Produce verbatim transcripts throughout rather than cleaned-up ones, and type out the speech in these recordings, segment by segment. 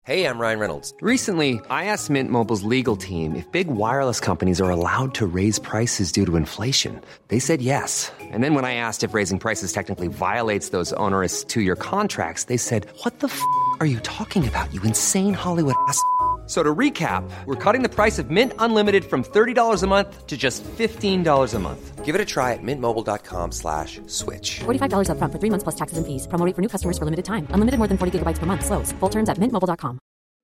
Hey, I'm Ryan Reynolds. Recently, I asked Mint Mobile's legal team if big wireless companies are allowed to raise prices due to inflation. They said yes. And then when I asked if raising prices technically violates those onerous two-year contracts, they said, what the f*** are you talking about, you insane Hollywood ass f- So to recap, we're cutting the price of Mint Unlimited from thirty dollars a month to just fifteen dollars a month. Give it a try at mintmobile.com slash switch. forty-five dollars up front for three months plus taxes and fees. Promo rate for new customers for limited time. Unlimited more than forty gigabytes per month. Slows full terms at mint mobile dot com.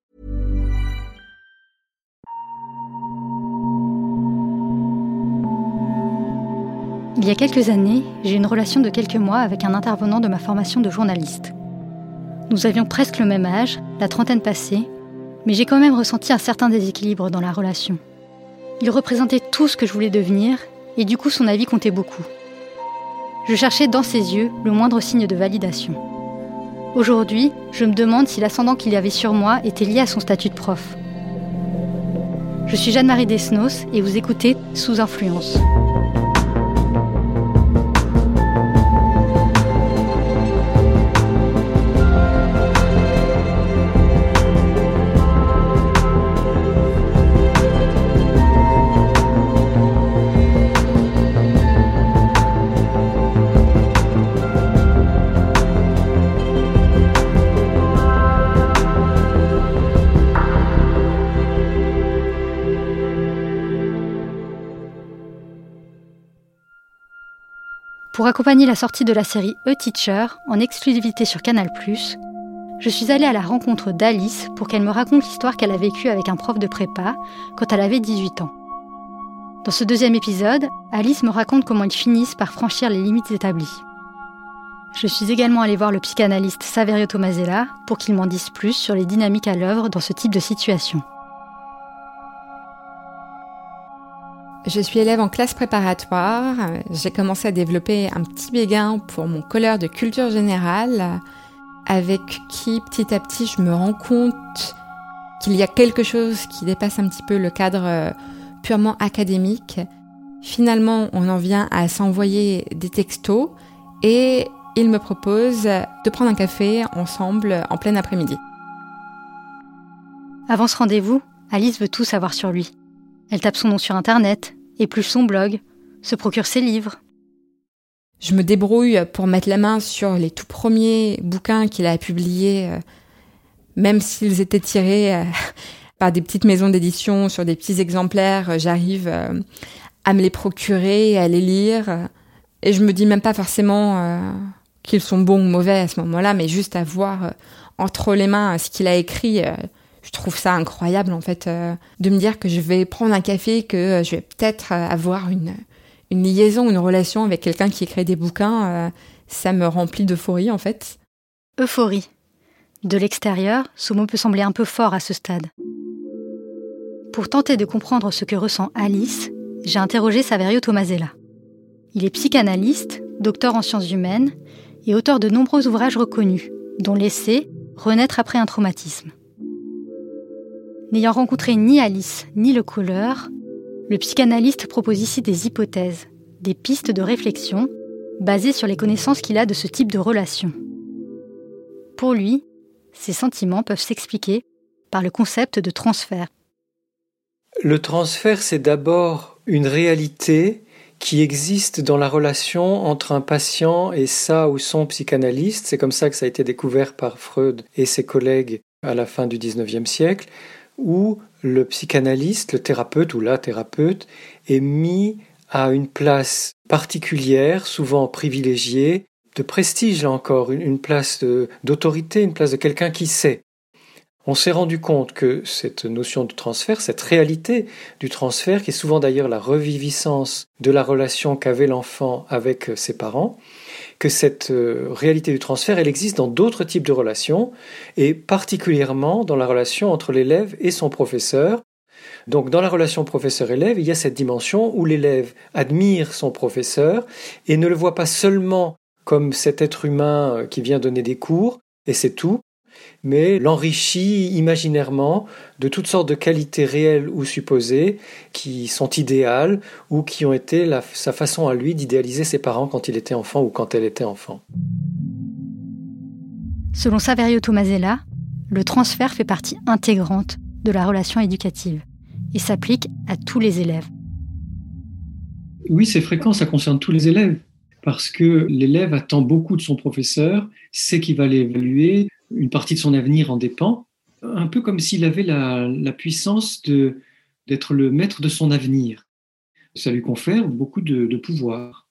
Il y a quelques années, j'ai eu une relation de quelques mois avec un intervenant de ma formation de journaliste. Nous avions presque le même âge, la trentaine passée, mais j'ai quand même ressenti un certain déséquilibre dans la relation. Il représentait tout ce que je voulais devenir, et du coup son avis comptait beaucoup. Je cherchais dans ses yeux le moindre signe de validation. Aujourd'hui, je me demande si l'ascendant qu'il y avait sur moi était lié à son statut de prof. Je suis Jeanne-Marie Desnos et vous écoutez Sous Influence. Pour accompagner la sortie de la série E-Teacher en exclusivité sur Canal plus, je suis allée à la rencontre d'Alice pour qu'elle me raconte l'histoire qu'elle a vécue avec un prof de prépa quand elle avait dix-huit ans. Dans ce deuxième épisode, Alice me raconte comment ils finissent par franchir les limites établies. Je suis également allée voir le psychanalyste Saverio Tomasella pour qu'il m'en dise plus sur les dynamiques à l'œuvre dans ce type de situation. Je suis élève en classe préparatoire. J'ai commencé à développer un petit béguin pour mon colleur de culture générale, avec qui, petit à petit, je me rends compte qu'il y a quelque chose qui dépasse un petit peu le cadre purement académique. Finalement, on en vient à s'envoyer des textos et il me propose de prendre un café ensemble en plein après-midi. Avant ce rendez-vous, Alice veut tout savoir sur lui. Elle tape son nom sur Internet, épluche son blog, se procure ses livres. Je me débrouille pour mettre la main sur les tout premiers bouquins qu'il a publiés, euh, même s'ils étaient tirés euh, par des petites maisons d'édition sur des petits exemplaires, j'arrive euh, à me les procurer, à les lire. Et je me dis même pas forcément euh, qu'ils sont bons ou mauvais à ce moment-là, mais juste à voir euh, entre les mains ce qu'il a écrit. Euh, Je trouve ça incroyable, en fait, euh, de me dire que je vais prendre un café, que euh, je vais peut-être euh, avoir une, une liaison, une relation avec quelqu'un qui écrit des bouquins. Euh, ça me remplit d'euphorie, en fait. Euphorie. De l'extérieur, ce mot peut sembler un peu fort à ce stade. Pour tenter de comprendre ce que ressent Alice, j'ai interrogé Saverio Tomasella. Il est psychanalyste, docteur en sciences humaines et auteur de nombreux ouvrages reconnus, dont l'essai « Renaître après un traumatisme ». N'ayant rencontré ni Alice ni le colleur, le psychanalyste propose ici des hypothèses, des pistes de réflexion basées sur les connaissances qu'il a de ce type de relation. Pour lui, ces sentiments peuvent s'expliquer par le concept de transfert. Le transfert, c'est d'abord une réalité qui existe dans la relation entre un patient et sa ou son psychanalyste. C'est comme ça que ça a été découvert par Freud et ses collègues à la fin du dix-neuvième siècle, où le psychanalyste, le thérapeute ou la thérapeute, est mis à une place particulière, souvent privilégiée, de prestige là encore, une place de, d'autorité, une place de quelqu'un qui sait. On s'est rendu compte que cette notion de transfert, cette réalité du transfert, qui est souvent d'ailleurs la reviviscence de la relation qu'avait l'enfant avec ses parents, que cette réalité du transfert, elle existe dans d'autres types de relations, et particulièrement dans la relation entre l'élève et son professeur. Donc dans la relation professeur-élève, il y a cette dimension où l'élève admire son professeur et ne le voit pas seulement comme cet être humain qui vient donner des cours, et c'est tout, mais l'enrichit imaginairement de toutes sortes de qualités réelles ou supposées qui sont idéales ou qui ont été la, sa façon à lui d'idéaliser ses parents quand il était enfant ou quand elle était enfant. Selon Saverio Tomasella, le transfert fait partie intégrante de la relation éducative et s'applique à tous les élèves. Oui, c'est fréquent, ça concerne tous les élèves, parce que l'élève attend beaucoup de son professeur, sait qu'il va l'évaluer, une partie de son avenir en dépend, un peu comme s'il avait la, la puissance de, d'être le maître de son avenir. Ça lui confère beaucoup de, de pouvoir.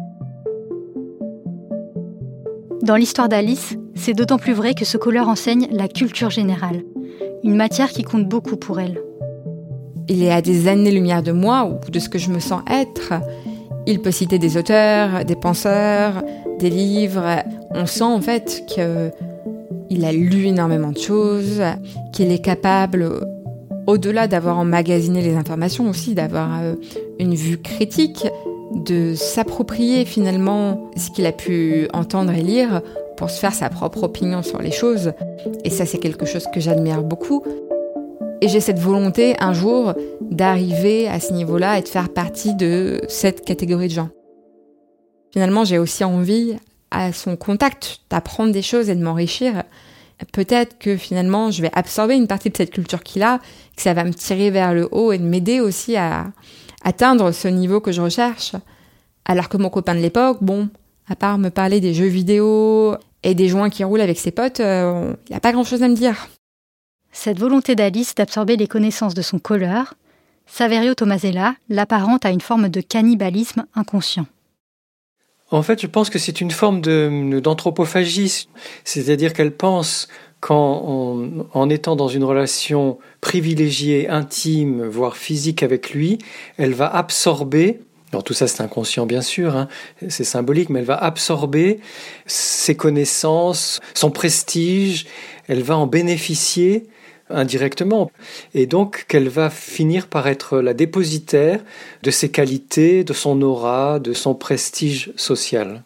Dans l'histoire d'Alice, c'est d'autant plus vrai que ce colleur enseigne la culture générale, une matière qui compte beaucoup pour elle. Il est à des années-lumière de moi ou de ce que je me sens être. Il peut citer des auteurs, des penseurs, des livres. On sent en fait qu'il a lu énormément de choses, qu'il est capable, au-delà d'avoir emmagasiné les informations aussi, d'avoir une vue critique, de s'approprier finalement ce qu'il a pu entendre et lire pour se faire sa propre opinion sur les choses. Et ça, c'est quelque chose que j'admire beaucoup. Et j'ai cette volonté, un jour, d'arriver à ce niveau-là et de faire partie de cette catégorie de gens. Finalement, j'ai aussi envie, à son contact, d'apprendre des choses et de m'enrichir. Peut-être que finalement, je vais absorber une partie de cette culture qu'il a, que ça va me tirer vers le haut et de m'aider aussi à atteindre ce niveau que je recherche. Alors que mon copain de l'époque, bon, à part me parler des jeux vidéo et des joints qui roulent avec ses potes, euh, il n'a pas grand-chose à me dire. Cette volonté d'Alice d'absorber les connaissances de son colleur, Saverio Tomasella l'apparente à une forme de cannibalisme inconscient. En fait, je pense que c'est une forme de, d'anthropophagie, c'est-à-dire qu'elle pense qu'en en, en étant dans une relation privilégiée, intime, voire physique avec lui, elle va absorber, alors tout ça c'est inconscient bien sûr, hein, c'est symbolique, mais elle va absorber ses connaissances, son prestige, elle va en bénéficier indirectement, et donc qu'elle va finir par être la dépositaire de ses qualités, de son aura, de son prestige social.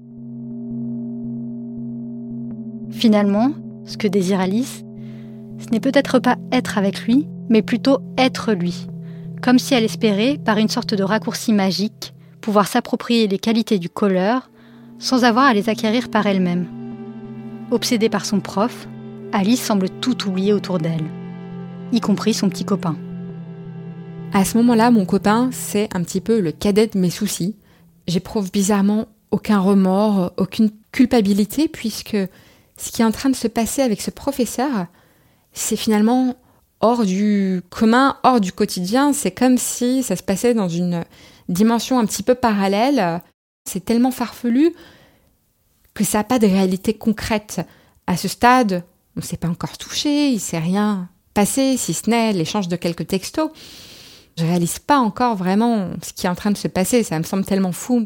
Finalement, ce que désire Alice, ce n'est peut-être pas être avec lui, mais plutôt être lui, comme si elle espérait, par une sorte de raccourci magique, pouvoir s'approprier les qualités du colleur sans avoir à les acquérir par elle-même. Obsédée par son prof, Alice semble tout oublier autour d'elle, y compris son petit copain. À ce moment-là, mon copain, c'est un petit peu le cadet de mes soucis. J'éprouve bizarrement aucun remords, aucune culpabilité, puisque ce qui est en train de se passer avec ce professeur, c'est finalement hors du commun, hors du quotidien. C'est comme si ça se passait dans une dimension un petit peu parallèle. C'est tellement farfelu que ça n'a pas de réalité concrète. À ce stade, on ne s'est pas encore touché, il ne s'est rien passé, si ce n'est l'échange de quelques textos. Je ne réalise pas encore vraiment ce qui est en train de se passer, ça me semble tellement fou.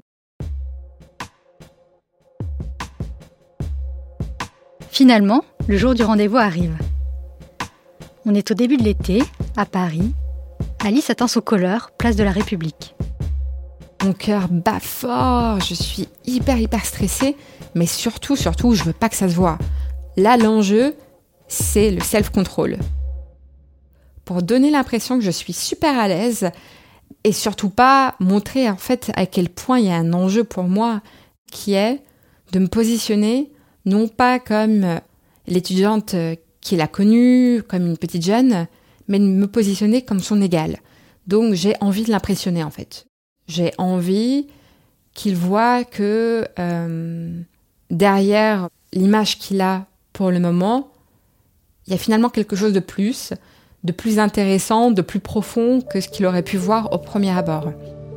Finalement, le jour du rendez-vous arrive. On est au début de l'été, à Paris. Alice atteint son colleur, place de la République. Mon cœur bat fort, je suis hyper hyper stressée, mais surtout, surtout, je veux pas que ça se voie. Là, l'enjeu, c'est le self-control. Pour donner l'impression que je suis super à l'aise et surtout pas montrer en fait à quel point il y a un enjeu pour moi qui est de me positionner non pas comme l'étudiante qu'il a connue, comme une petite jeune, mais de me positionner comme son égale. Donc j'ai envie de l'impressionner en fait. J'ai envie qu'il voit que euh, derrière l'image qu'il a pour le moment, il y a finalement quelque chose de plus, de plus intéressant, de plus profond que ce qu'il aurait pu voir au premier abord.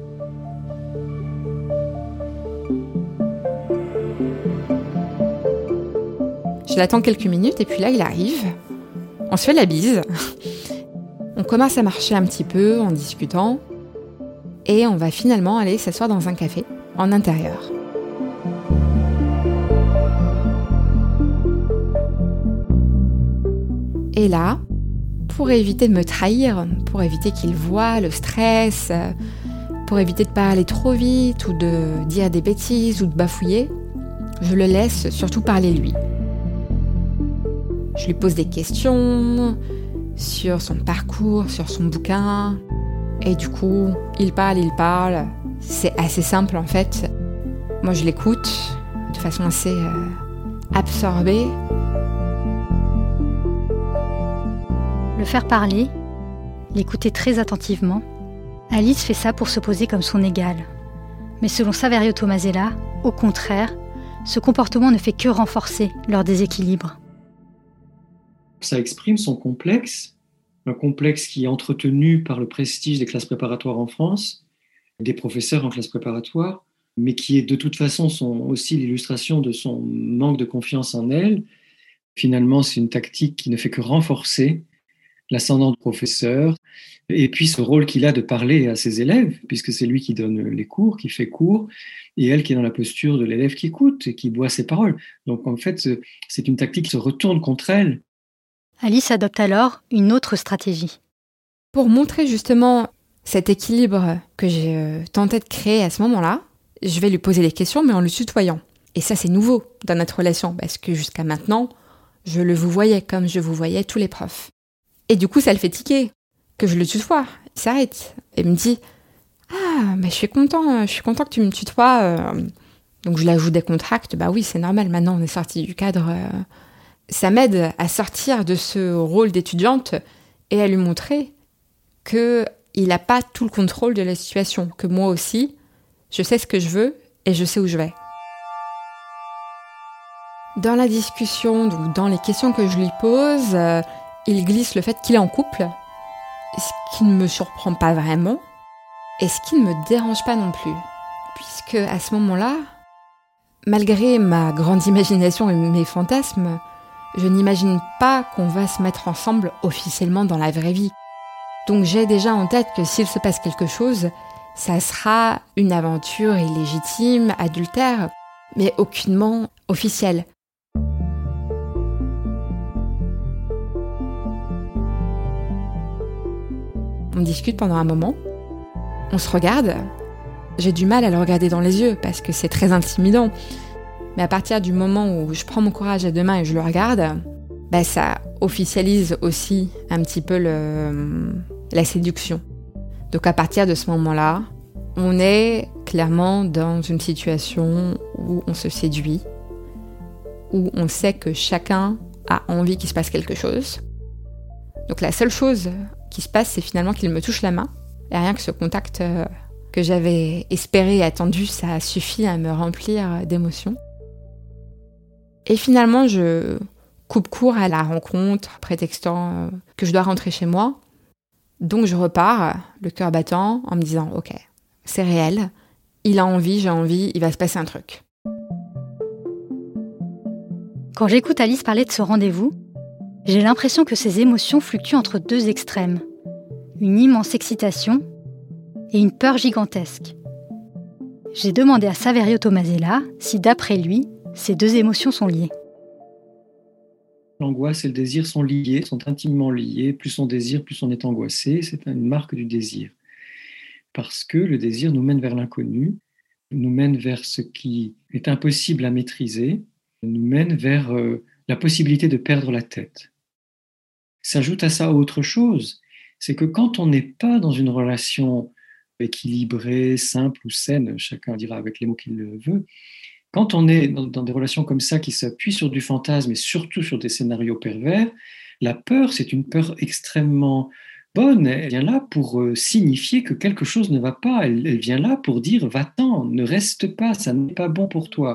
Je l'attends quelques minutes et puis là, il arrive. On se fait la bise. On commence à marcher un petit peu en discutant et on va finalement aller s'asseoir dans un café en intérieur. Et là, pour éviter de me trahir, pour éviter qu'il voie le stress, pour éviter de parler trop vite ou de dire des bêtises ou de bafouiller, je le laisse surtout parler lui. Je lui pose des questions sur son parcours, sur son bouquin, et du coup, il parle, il parle. C'est assez simple en fait. Moi, je l'écoute de façon assez euh, absorbée. Le faire parler, l'écouter très attentivement, Alice fait ça pour se poser comme son égale. Mais selon Saverio Tomasella, au contraire, ce comportement ne fait que renforcer leur déséquilibre. Ça exprime son complexe, un complexe qui est entretenu par le prestige des classes préparatoires en France, des professeurs en classe préparatoire, mais qui est de toute façon son, aussi l'illustration de son manque de confiance en elle. Finalement, c'est une tactique qui ne fait que renforcer l'ascendant du professeur, et puis ce rôle qu'il a de parler à ses élèves, puisque c'est lui qui donne les cours, qui fait cours, et elle qui est dans la posture de l'élève qui écoute et qui boit ses paroles. Donc en fait, c'est une tactique qui se retourne contre elle. Alice adopte alors une autre stratégie. Pour montrer justement cet équilibre que j'ai tenté de créer à ce moment-là, je vais lui poser des questions, mais en le tutoyant. Et ça, c'est nouveau dans notre relation, parce que jusqu'à maintenant, je le vous voyais comme je vous voyais tous les profs. Et du coup, ça le fait tiquer, que je le tutoie. Il s'arrête et me dit « Ah, mais je suis content, je suis content que tu me tutoies. » Donc je l'ajoute des contracts. Bah oui, c'est normal, maintenant on est sorti du cadre. Ça m'aide à sortir de ce rôle d'étudiante et à lui montrer qu'il n'a pas tout le contrôle de la situation, que moi aussi, je sais ce que je veux et je sais où je vais. Dans la discussion, donc dans les questions que je lui pose, euh, il glisse le fait qu'il est en couple, ce qui ne me surprend pas vraiment, et ce qui ne me dérange pas non plus. Puisque à ce moment-là, malgré ma grande imagination et mes fantasmes, je n'imagine pas qu'on va se mettre ensemble officiellement dans la vraie vie. Donc j'ai déjà en tête que s'il se passe quelque chose, ça sera une aventure illégitime, adultère, mais aucunement officielle. On discute pendant un moment, on se regarde. J'ai du mal à le regarder dans les yeux parce que c'est très intimidant. Mais à partir du moment où je prends mon courage à deux mains et je le regarde, bah ça officialise aussi un petit peu le, la séduction. Donc à partir de ce moment-là, on est clairement dans une situation où on se séduit, où on sait que chacun a envie qu'il se passe quelque chose. Donc la seule chose qui se passe, c'est finalement qu'il me touche la main. Et rien que ce contact que j'avais espéré et attendu, ça a suffi à me remplir d'émotions. Et finalement, je coupe court à la rencontre, prétextant que je dois rentrer chez moi. Donc je repars, le cœur battant, en me disant « Ok, c'est réel, il a envie, j'ai envie, il va se passer un truc. » Quand j'écoute Alice parler de ce rendez-vous, j'ai l'impression que ses émotions fluctuent entre deux extrêmes. Une immense excitation et une peur gigantesque. J'ai demandé à Saverio Tomasella si, d'après lui, ces deux émotions sont liées. L'angoisse et le désir sont liés, sont intimement liés. Plus on désire, plus on est angoissé. C'est une marque du désir. Parce que le désir nous mène vers l'inconnu, nous mène vers ce qui est impossible à maîtriser, nous mène vers euh, la possibilité de perdre la tête. S'ajoute à ça autre chose, c'est que quand on n'est pas dans une relation équilibrée, simple ou saine, chacun dira avec les mots qu'il le veut, quand on est dans, dans des relations comme ça qui s'appuient sur du fantasme et surtout sur des scénarios pervers, la peur, c'est une peur extrêmement bonne. Elle vient là pour euh, signifier que quelque chose ne va pas. Elle, elle vient là pour dire « va-t'en, ne reste pas, ça n'est pas bon pour toi ».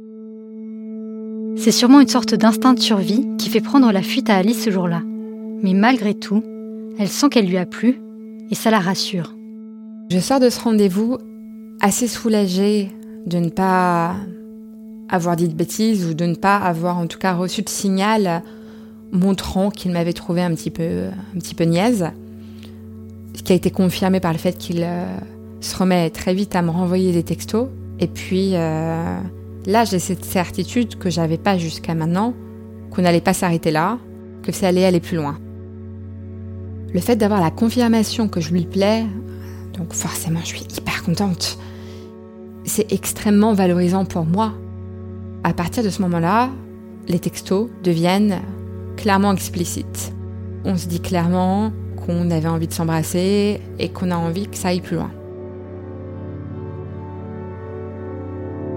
C'est sûrement une sorte d'instinct de survie qui fait prendre la fuite à Alice ce jour-là. Mais malgré tout, elle sent qu'elle lui a plu et ça la rassure. Je sors de ce rendez-vous assez soulagée de ne pas avoir dit de bêtises ou de ne pas avoir en tout cas reçu de signal montrant qu'il m'avait trouvé un petit peu, un petit peu niaise. Ce qui a été confirmé par le fait qu'il euh, se remet très vite à me renvoyer des textos. Et puis euh, là, j'ai cette certitude que j'avais pas jusqu'à maintenant, qu'on n'allait pas s'arrêter là, que ça allait aller plus loin. Le fait d'avoir la confirmation que je lui plais, donc forcément je suis hyper contente. C'est extrêmement valorisant pour moi. À partir de ce moment-là, les textos deviennent clairement explicites. On se dit clairement qu'on avait envie de s'embrasser et qu'on a envie que ça aille plus loin.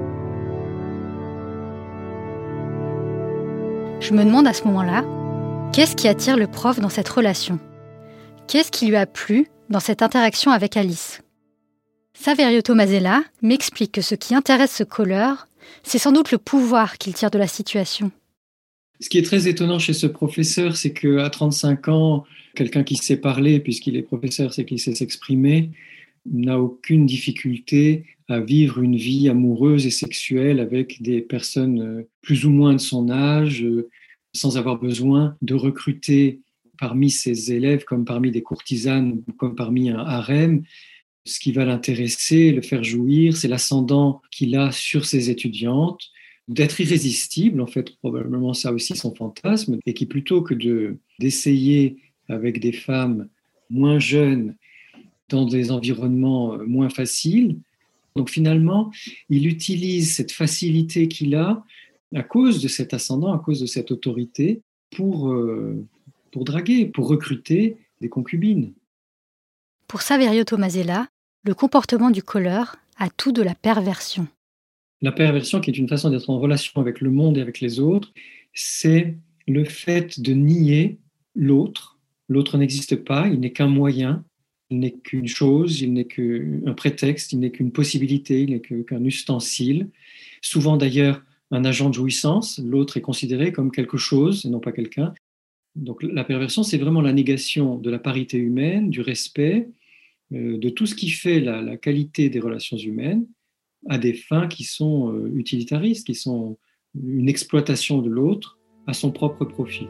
Je me demande à ce moment-là, Qu'est-ce qui attire le prof dans cette relation ? Qu'est-ce qui lui a plu dans cette interaction avec Alice ? Saverio Tomasella m'explique que ce qui intéresse ce colleur, c'est sans doute le pouvoir qu'il tire de la situation. Ce qui est très étonnant chez ce professeur, c'est qu'à trente-cinq ans, quelqu'un qui sait parler, puisqu'il est professeur, c'est qu'il sait s'exprimer, n'a aucune difficulté à vivre une vie amoureuse et sexuelle avec des personnes plus ou moins de son âge, sans avoir besoin de recruter parmi ses élèves comme parmi des courtisanes, comme parmi un harem. Ce qui va l'intéresser, le faire jouir, c'est l'ascendant qu'il a sur ses étudiantes, d'être irrésistible, en fait, probablement ça aussi son fantasme, et qui plutôt que de, d'essayer avec des femmes moins jeunes, dans des environnements moins faciles, donc finalement, il utilise cette facilité qu'il a à cause de cet ascendant, à cause de cette autorité, pour, euh, pour draguer, pour recruter des concubines. Pour Saverio Tomasella, le comportement du colleur a tout de la perversion. La perversion, qui est une façon d'être en relation avec le monde et avec les autres, c'est le fait de nier l'autre. L'autre n'existe pas, il n'est qu'un moyen, il n'est qu'une chose, il n'est qu'un prétexte, il n'est qu'une possibilité, il n'est qu'un ustensile. Souvent d'ailleurs un agent de jouissance, l'autre est considéré comme quelque chose et non pas quelqu'un. Donc la perversion, c'est vraiment la négation de la parité humaine, du respect, euh, de tout ce qui fait la, la qualité des relations humaines, à des fins qui sont euh, utilitaristes, qui sont une exploitation de l'autre à son propre profit.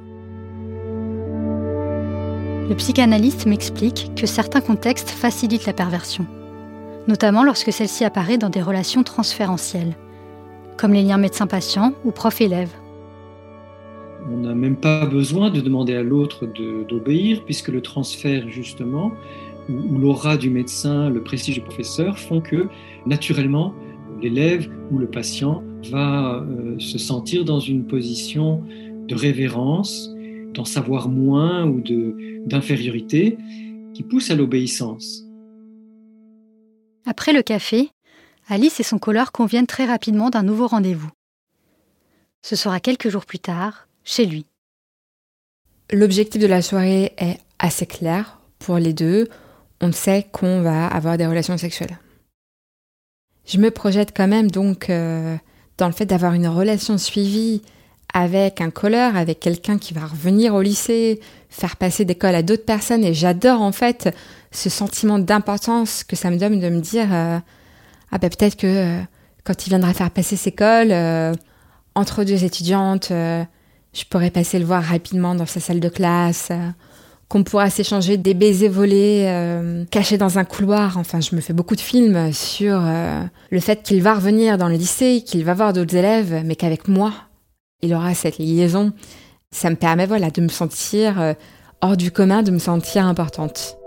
Le psychanalyste m'explique que certains contextes facilitent la perversion, notamment lorsque celle-ci apparaît dans des relations transférentielles, comme les liens médecin-patient ou prof-élève. On n'a même pas besoin de demander à l'autre de, d'obéir, puisque le transfert, justement, ou, ou l'aura du médecin, le prestige du professeur, font que, naturellement, l'élève ou le patient va euh, se sentir dans une position de révérence, d'en savoir moins ou de, d'infériorité, qui pousse à l'obéissance. Après le café, Alice et son colleur conviennent très rapidement d'un nouveau rendez-vous. Ce sera quelques jours plus tard, chez lui. L'objectif de la soirée est assez clair pour les deux. On sait qu'on va avoir des relations sexuelles. Je me projette quand même donc euh, dans le fait d'avoir une relation suivie avec un colleur, avec quelqu'un qui va revenir au lycée, faire passer des cols à d'autres personnes. Et j'adore en fait ce sentiment d'importance que ça me donne de me dire euh, ah ben peut-être que euh, quand il viendra faire passer ses cols euh, entre deux étudiantes, euh, je pourrais passer le voir rapidement dans sa salle de classe, euh, qu'on pourra s'échanger des baisers volés euh, cachés dans un couloir. Enfin, je me fais beaucoup de films sur euh, le fait qu'il va revenir dans le lycée, qu'il va voir d'autres élèves, mais qu'avec moi, il aura cette liaison. Ça me permet voilà, de me sentir euh, hors du commun, de me sentir importante.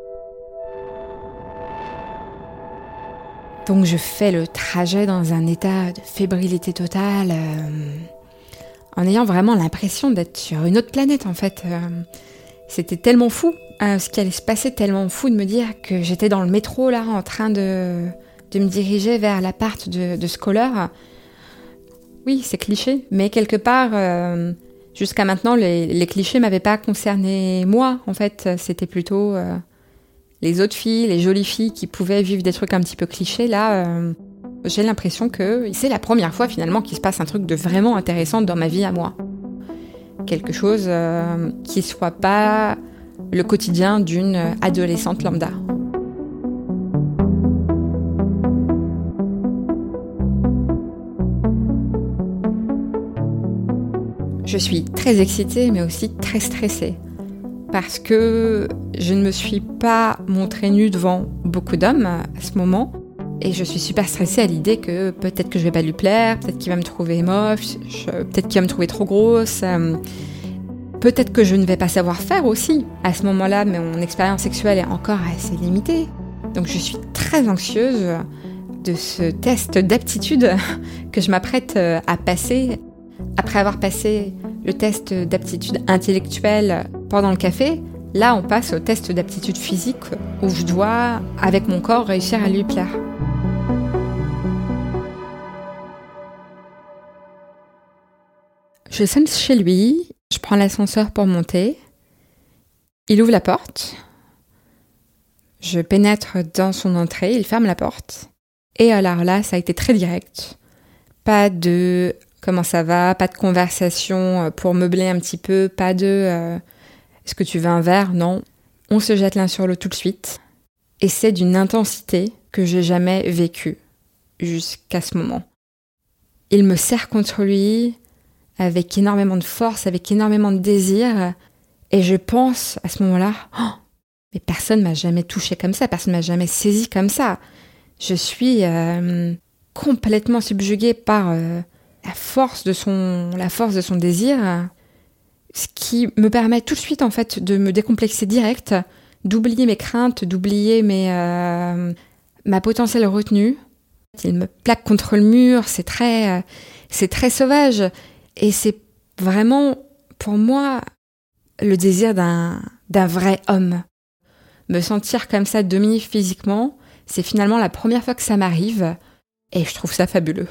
Donc je fais le trajet dans un état de fébrilité totale, euh, en ayant vraiment l'impression d'être sur une autre planète en fait. Euh, c'était tellement fou, euh, ce qui allait se passer, tellement fou de me dire que j'étais dans le métro là, en train de, de me diriger vers l'appart de, de ce colleur. Oui, c'est cliché, mais quelque part, euh, jusqu'à maintenant, les, les clichés m'avaient pas concerné moi. En fait, c'était plutôt euh, les autres filles, les jolies filles qui pouvaient vivre des trucs un petit peu clichés. Là, euh, j'ai l'impression que c'est la première fois finalement qu'il se passe un truc de vraiment intéressant dans ma vie à moi. Quelque chose euh, qui soit pas le quotidien d'une adolescente lambda. Je suis très excitée, mais aussi très stressée. Parce que je ne me suis pas montrée nue devant beaucoup d'hommes à ce moment. Et je suis super stressée à l'idée que peut-être que je vais pas lui plaire, peut-être qu'il va me trouver moche, je, peut-être qu'il va me trouver trop grosse. Euh, peut-être que je ne vais pas savoir faire aussi. À ce moment-là, mon expérience sexuelle est encore assez limitée. Donc je suis très anxieuse de ce test d'aptitude que je m'apprête à passer. Après avoir passé le test d'aptitude intellectuelle pendant le café, là on passe au test d'aptitude physique où je dois, avec mon corps, réussir à lui plaire. Je sonne chez lui, Je prends l'ascenseur pour monter. Il ouvre la porte. Je pénètre dans son entrée, il ferme la porte. Et alors là, ça a été très direct. Pas de « comment ça va ?» pas de conversation pour meubler un petit peu, pas de euh, « est-ce que tu veux un verre ?» Non. On se jette l'un sur l'autre tout de suite. Et c'est d'une intensité que j'ai jamais vécue jusqu'à ce moment. Il me serre contre lui avec énormément de force, avec énormément de désir. Et je pense à ce moment-là, oh, mais personne m'a jamais touchée comme ça, personne m'a jamais saisie comme ça. Je suis euh, complètement subjuguée par euh, la force de son, la force de son désir, ce qui me permet tout de suite en fait de me décomplexer direct, d'oublier mes craintes, d'oublier mes, euh, ma potentielle retenue. Il me plaque contre le mur, c'est très, euh, c'est très sauvage et c'est vraiment pour moi le désir d'un, d'un vrai homme. Me sentir comme ça dominée physiquement, c'est finalement la première fois que ça m'arrive et je trouve ça fabuleux.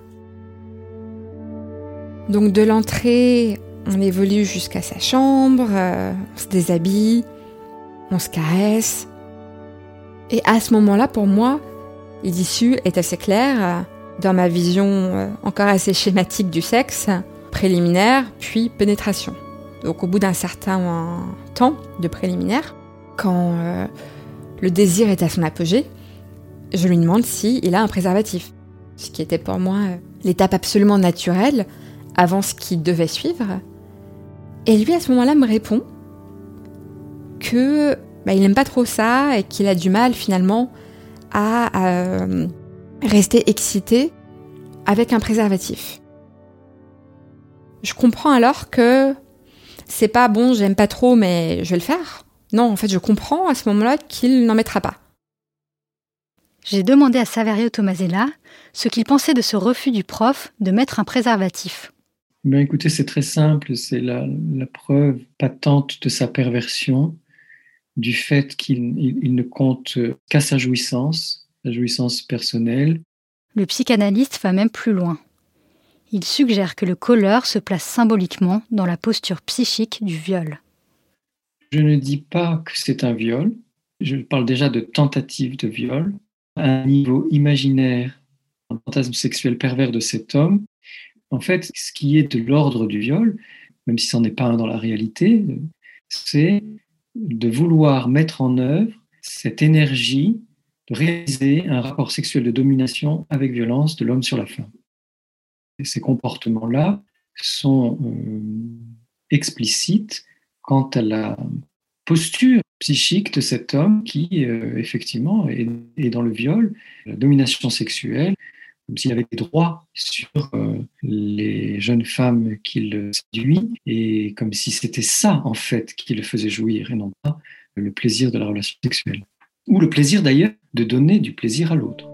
Donc de l'entrée, on évolue jusqu'à sa chambre, euh, on se déshabille, on se caresse. Et à ce moment-là, pour moi, l'issue est assez claire dans ma vision euh, encore assez schématique du sexe, préliminaire puis pénétration. Donc au bout d'un certain temps de préliminaire, quand euh, le désir est à son apogée, je lui demande s'il a un préservatif. Ce qui était pour moi euh, l'étape absolument naturelle avant ce qui devait suivre. Et lui à ce moment-là me répond que bah, il n'aime pas trop ça et qu'il a du mal finalement à euh, rester excité avec un préservatif. Je comprends alors que c'est pas bon, j'aime pas trop, mais je vais le faire. Non, en fait, je comprends à ce moment-là qu'il n'en mettra pas. J'ai demandé à Saverio Tomasella ce qu'il pensait de ce refus du prof de mettre un préservatif. Ben écoutez, c'est très simple, c'est la, la preuve patente de sa perversion, du fait qu'il il, il ne compte qu'à sa jouissance, sa jouissance personnelle. Le psychanalyste va même plus loin. Il suggère que le colleur se place symboliquement dans la posture psychique du viol. Je ne dis pas que c'est un viol, je parle déjà de tentative de viol, à un niveau imaginaire, un fantasme sexuel pervers de cet homme. En fait, ce qui est de l'ordre du viol, même si ce n'en est pas un dans la réalité, c'est de vouloir mettre en œuvre cette énergie de réaliser un rapport sexuel de domination avec violence de l'homme sur la femme. Et ces comportements-là sont euh, explicites quant à la posture psychique de cet homme qui, euh, effectivement, est, est dans le viol, la domination sexuelle, comme s'il avait des droits sur euh, les jeunes femmes qu'il séduit, et comme si c'était ça, en fait, qui le faisait jouir, et non pas le plaisir de la relation sexuelle. Ou le plaisir, d'ailleurs, de donner du plaisir à l'autre.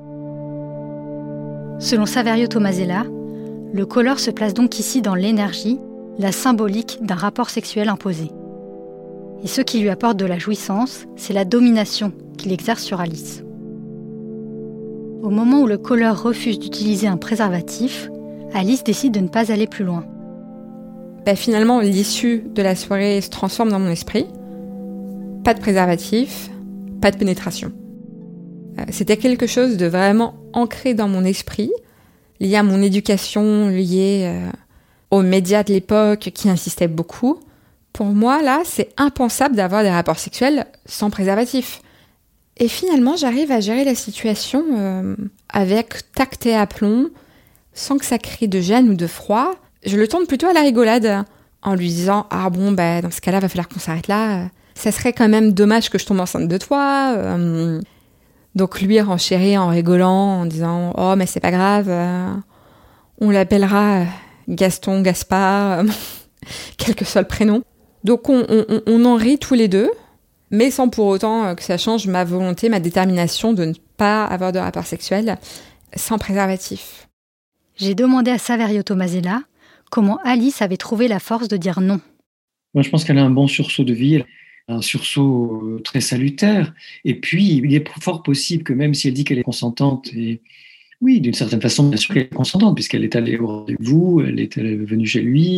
Selon Saverio Tomasella, le colleur se place donc ici dans l'énergie, la symbolique d'un rapport sexuel imposé. Et ce qui lui apporte de la jouissance, c'est la domination qu'il exerce sur Alice. Au moment où le colleur refuse d'utiliser un préservatif, Alice décide de ne pas aller plus loin. Ben finalement, l'issue de la soirée se transforme dans mon esprit. Pas de préservatif, pas de pénétration. C'était quelque chose de vraiment ancré dans mon esprit, lié à mon éducation, lié euh, aux médias de l'époque qui insistaient beaucoup. Pour moi, là, c'est impensable d'avoir des rapports sexuels sans préservatif. Et finalement, j'arrive à gérer la situation euh, avec tact et aplomb, sans que ça crée de gêne ou de froid. Je le tourne plutôt à la rigolade, en lui disant « Ah bon, bah, dans ce cas-là, va falloir qu'on s'arrête là. Ça serait quand même dommage que je tombe enceinte de toi. Euh, » Donc lui renchérit en rigolant, en disant « Oh, mais c'est pas grave, euh, on l'appellera Gaston, Gaspard, euh, quel que soit le prénom. » Donc on, on, on en rit tous les deux, mais sans pour autant que ça change ma volonté, ma détermination de ne pas avoir de rapport sexuel sans préservatif. J'ai demandé à Saverio Tomasella comment Alice avait trouvé la force de dire non. Moi, je pense qu'elle a un bon sursaut de vie, un sursaut très salutaire. Et puis, il est fort possible que même si elle dit qu'elle est consentante, et oui, d'une certaine façon, bien sûr qu'elle est consentante, puisqu'elle est allée au rendez-vous, elle est venue chez lui.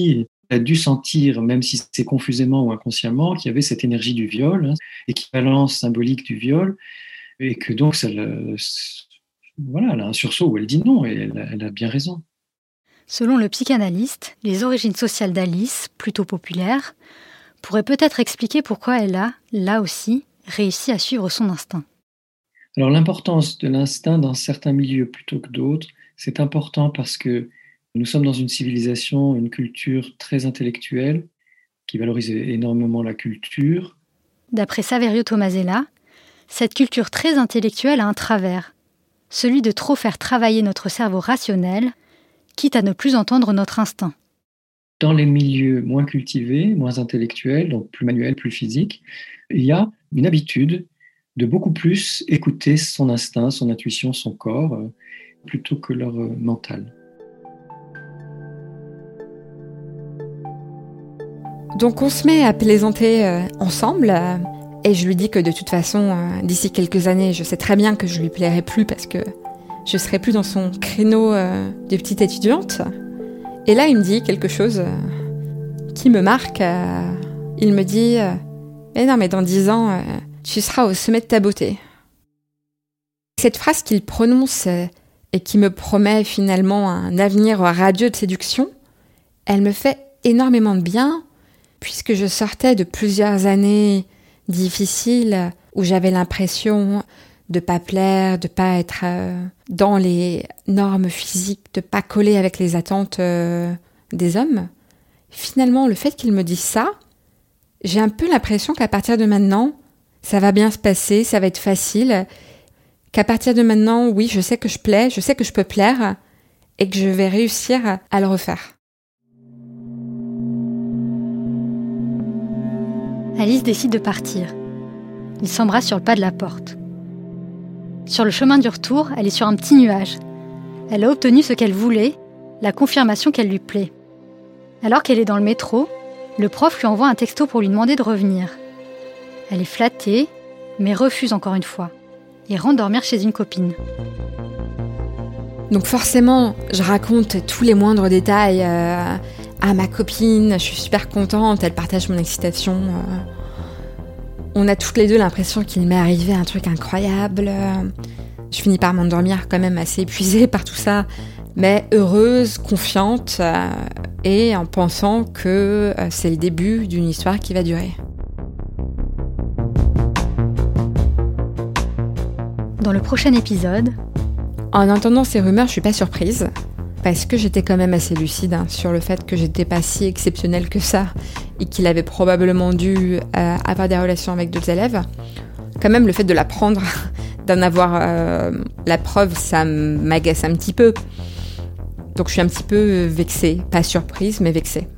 a dû sentir, même si c'est confusément ou inconsciemment, qu'il y avait cette énergie du viol, hein, équivalence symbolique du viol, et que donc ça le, voilà, elle a un sursaut où elle dit non, et elle, elle a bien raison. Selon le psychanalyste, les origines sociales d'Alice, plutôt populaires, pourraient peut-être expliquer pourquoi elle a, là aussi, réussi à suivre son instinct. Alors l'importance de l'instinct dans certains milieux plutôt que d'autres, c'est important parce que nous sommes dans une civilisation, une culture très intellectuelle qui valorise énormément la culture. D'après Saverio Tomasella, cette culture très intellectuelle a un travers, celui de trop faire travailler notre cerveau rationnel, quitte à ne plus entendre notre instinct. Dans les milieux moins cultivés, moins intellectuels, donc plus manuels, plus physiques, il y a une habitude de beaucoup plus écouter son instinct, son intuition, son corps, euh, plutôt que leur euh, mental. Donc on se met à plaisanter euh, ensemble, euh, et je lui dis que de toute façon, euh, d'ici quelques années, je sais très bien que je lui plairai plus parce que je serai plus dans son créneau euh, de petite étudiante. Et là, il me dit quelque chose euh, qui me marque. Euh, il me dit euh, « Mais non, mais dans dix ans, euh, tu seras au sommet de ta beauté. » Cette phrase qu'il prononce euh, et qui me promet finalement un avenir radieux de séduction, elle me fait énormément de bien, puisque je sortais de plusieurs années difficiles où j'avais l'impression de pas plaire, de pas être euh, dans les normes physiques, de pas coller avec les attentes euh, des hommes. Finalement, le fait qu'il me dise ça, j'ai un peu l'impression qu'à partir de maintenant, ça va bien se passer, ça va être facile, qu'à partir de maintenant, oui, je sais que je plais, je sais que je peux plaire, et que je vais réussir à le refaire. Alice décide de partir. Ils s'embrassent sur le pas de la porte. Sur le chemin du retour, elle est sur un petit nuage. Elle a obtenu ce qu'elle voulait, la confirmation qu'elle lui plaît. Alors qu'elle est dans le métro, le prof lui envoie un texto pour lui demander de revenir. Elle est flattée, mais refuse encore une fois, et rentre dormir chez une copine. Donc forcément, je raconte tous les moindres détails euh, à ma copine, je suis super contente, elle partage mon excitation. Euh. On a toutes les deux l'impression qu'il m'est arrivé un truc incroyable. Je finis par m'endormir quand même assez épuisée par tout ça, mais heureuse, confiante, euh, et en pensant que euh, c'est le début d'une histoire qui va durer. Dans le prochain épisode... En entendant ces rumeurs, je suis pas surprise, parce que j'étais quand même assez lucide hein, sur le fait que j'étais pas si exceptionnelle que ça, et qu'il avait probablement dû euh, avoir des relations avec d'autres élèves. Quand même, le fait de l'apprendre, d'en avoir euh, la preuve, ça m'agace un petit peu. Donc je suis un petit peu vexée, pas surprise, mais vexée.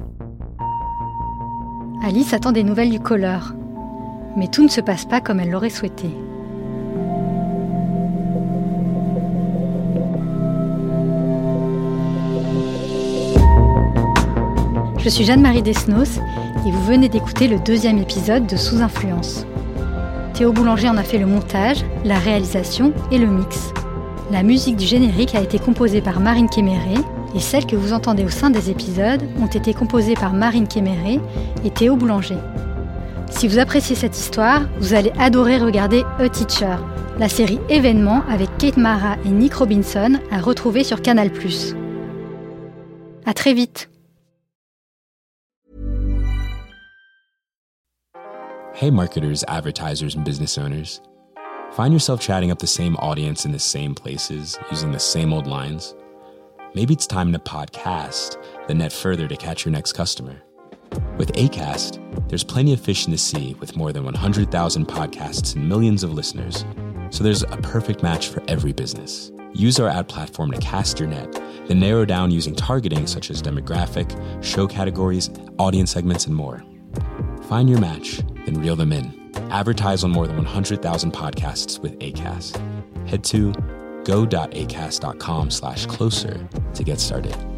Alice attend des nouvelles du colleur, mais tout ne se passe pas comme elle l'aurait souhaité. Je suis Jeanne-Marie Desnos et vous venez d'écouter le deuxième épisode de Sous Influence. Théo Boulanger en a fait le montage, la réalisation et le mix. La musique du générique a été composée par Marine Kéméré et celles que vous entendez au sein des épisodes ont été composées par Marine Kéméré et Théo Boulanger. Si vous appréciez cette histoire, vous allez adorer regarder A Teacher, la série événement avec Kate Mara et Nick Robinson à retrouver sur Canal plus. À très vite. Hey marketers, advertisers, and business owners. Find yourself chatting up the same audience in the same places, using the same old lines? Maybe it's time to podcast, then net further to catch your next customer. With Acast, there's plenty of fish in the sea with more than one hundred thousand podcasts and millions of listeners. So there's a perfect match for every business. Use our ad platform to cast your net, then narrow down using targeting such as demographic, show categories, audience segments, and more. Find your match, then reel them in. Advertise on more than one hundred thousand podcasts with Acast. Head to go.acast.com slash closer to get started.